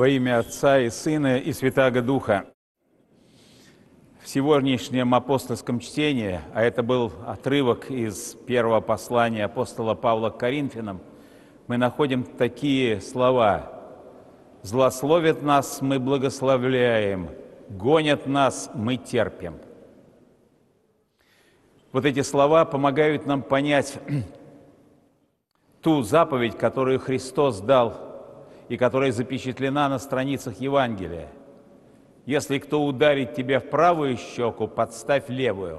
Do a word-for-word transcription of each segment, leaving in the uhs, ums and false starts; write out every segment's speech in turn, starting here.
Во имя Отца и Сына и Святаго Духа. В сегодняшнем апостольском чтении, а это был отрывок из первого послания апостола Павла к Коринфянам, мы находим такие слова: «Злословят нас, мы благословляем, гонят нас, мы терпим». Вот эти слова помогают нам понять ту заповедь, которую Христос дал и которая запечатлена на страницах Евангелия. Если кто ударит тебя в правую щеку, подставь левую.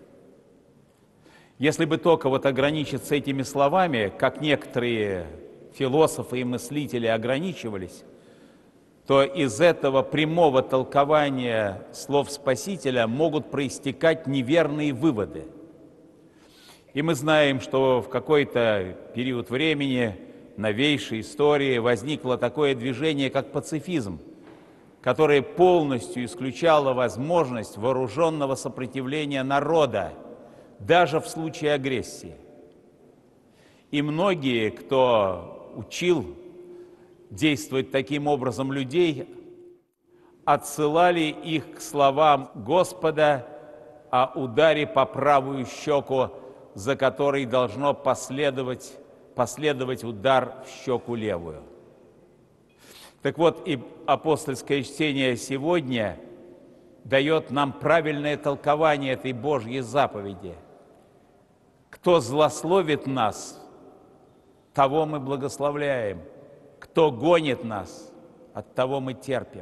Если бы только вот ограничиться этими словами, как некоторые философы и мыслители ограничивались, то из этого прямого толкования слов Спасителя могут проистекать неверные выводы. И мы знаем, что в какой-то период времени в новейшей истории возникло такое движение, как пацифизм, которое полностью исключало возможность вооруженного сопротивления народа, даже в случае агрессии. И многие, кто учил действовать таким образом людей, отсылали их к словам Господа о ударе по правую щеку, за который должно последовать, последовать удар в щеку левую. Так вот, и апостольское чтение сегодня дает нам правильное толкование этой Божьей заповеди. Кто злословит нас, того мы благословляем. Кто гонит нас, от того мы терпим.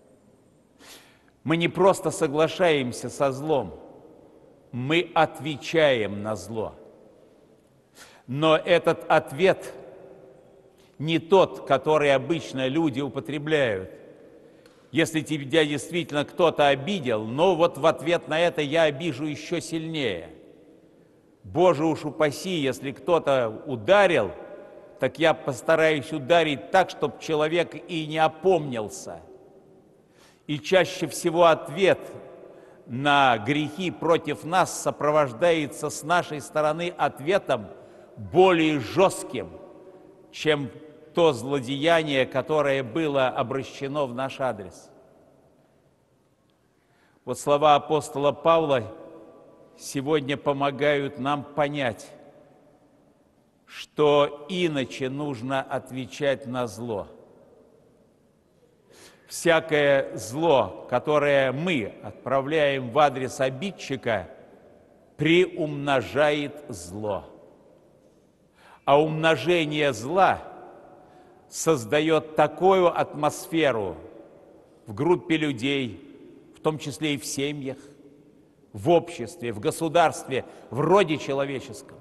Мы не просто соглашаемся со злом, мы отвечаем на зло. Но этот ответ не тот, который обычно люди употребляют. Если тебя действительно кто-то обидел, но вот в ответ на это я обижу еще сильнее. Боже уж упаси, если кто-то ударил, так я постараюсь ударить так, чтобы человек и не опомнился. И чаще всего ответ на грехи против нас сопровождается с нашей стороны ответом более жестким, чем то злодеяние, которое было обращено в наш адрес. Вот слова апостола Павла сегодня помогают нам понять, что иначе нужно отвечать на зло. Всякое зло, которое мы отправляем в адрес обидчика, приумножает зло. А умножение зла создает такую атмосферу в группе людей, в том числе и в семьях, в обществе, в государстве, в роде человеческом,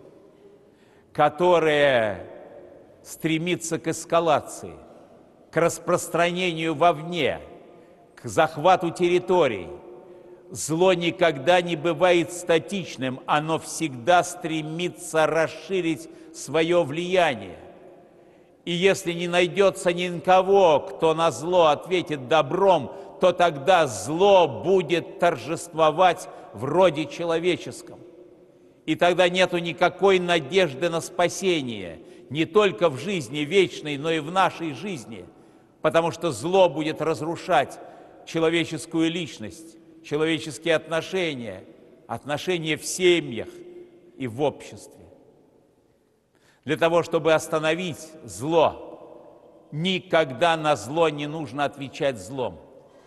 которая стремится к эскалации, к распространению вовне, к захвату территорий. Зло никогда не бывает статичным, оно всегда стремится расширить свое влияние. И если не найдется никого, кто на зло ответит добром, то тогда зло будет торжествовать в роде человеческом. И тогда нету никакой надежды на спасение, не только в жизни вечной, но и в нашей жизни, потому что зло будет разрушать человеческую личность, человеческие отношения, отношения в семьях и в обществе. Для того, чтобы остановить зло, никогда на зло не нужно отвечать злом.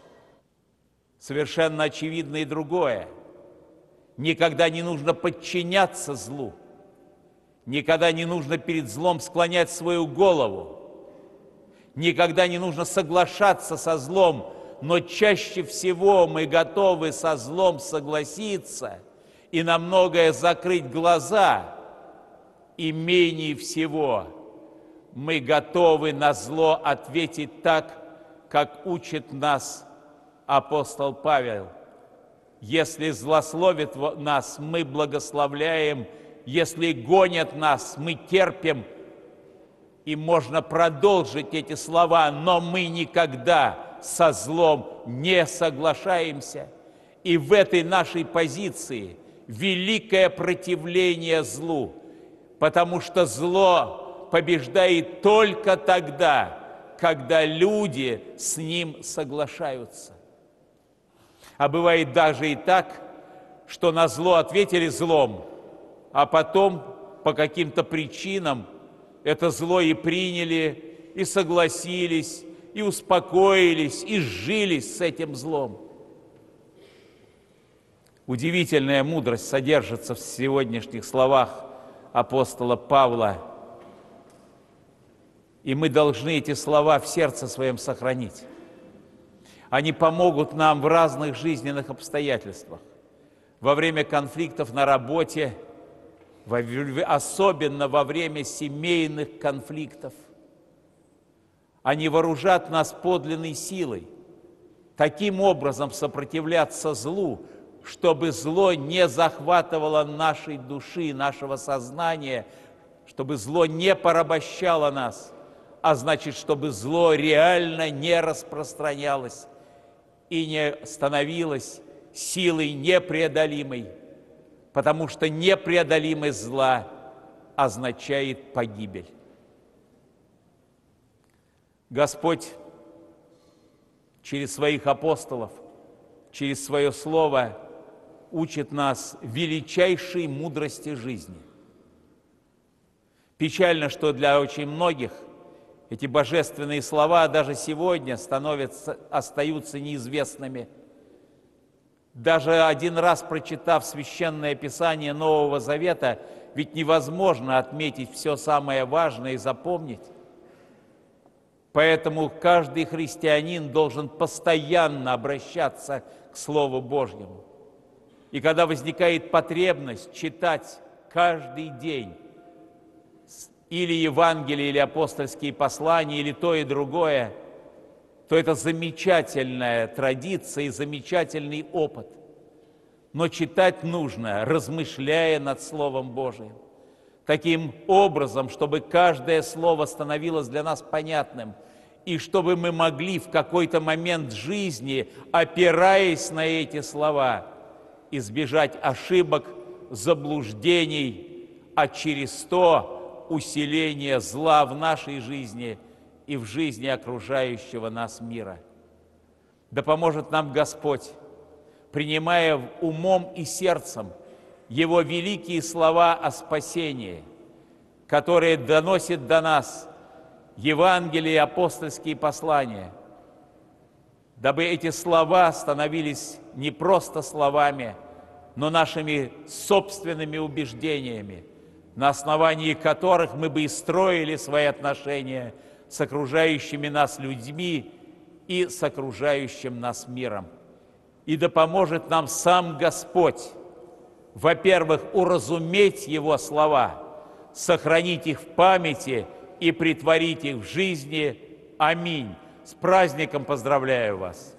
Совершенно очевидно и другое. Никогда не нужно подчиняться злу. Никогда не нужно перед злом склонять свою голову. Никогда не нужно соглашаться со злом, но чаще всего мы готовы со злом согласиться и на многое закрыть глаза, и менее всего мы готовы на зло ответить так, как учит нас апостол Павел. Если злословят нас, мы благословляем, если гонят нас, мы терпим. И можно продолжить эти слова, но мы никогда со злом не соглашаемся. И в этой нашей позиции великое противление злу, потому что зло побеждает только тогда, когда люди с ним соглашаются. А бывает даже и так, что на зло ответили злом, а потом по каким-то причинам это зло и приняли, и согласились, и успокоились, и сжились с этим злом. Удивительная мудрость содержится в сегодняшних словах апостола Павла, и мы должны эти слова в сердце своем сохранить. Они помогут нам в разных жизненных обстоятельствах, во время конфликтов на работе, особенно во время семейных конфликтов. Они вооружат нас подлинной силой, таким образом сопротивляться злу, чтобы зло не захватывало нашей души, нашего сознания, чтобы зло не порабощало нас, а значит, чтобы зло реально не распространялось и не становилось силой непреодолимой, потому что непреодолимость зла означает погибель. Господь через своих апостолов, через свое Слово учит нас величайшей мудрости жизни. Печально, что для очень многих эти божественные слова даже сегодня становятся, остаются неизвестными. Даже один раз прочитав Священное Писание Нового Завета, ведь невозможно отметить все самое важное и запомнить. Поэтому каждый христианин должен постоянно обращаться к Слову Божьему. И когда возникает потребность читать каждый день или Евангелие, или апостольские послания, или то и другое, то это замечательная традиция и замечательный опыт. Но читать нужно, размышляя над Словом Божиим. Таким образом, чтобы каждое слово становилось для нас понятным, и чтобы мы могли в какой-то момент жизни, опираясь на эти слова, избежать ошибок, заблуждений, а через то усиление зла в нашей жизни и в жизни окружающего нас мира. Да поможет нам Господь, принимая умом и сердцем Его великие слова о спасении, которые доносит до нас Евангелие и апостольские послания, дабы эти слова становились не просто словами, но нашими собственными убеждениями, на основании которых мы бы и строили свои отношения с окружающими нас людьми и с окружающим нас миром. И да поможет нам сам Господь, во-первых, уразуметь Его слова, сохранить их в памяти и претворить их в жизни. Аминь. С праздником поздравляю вас!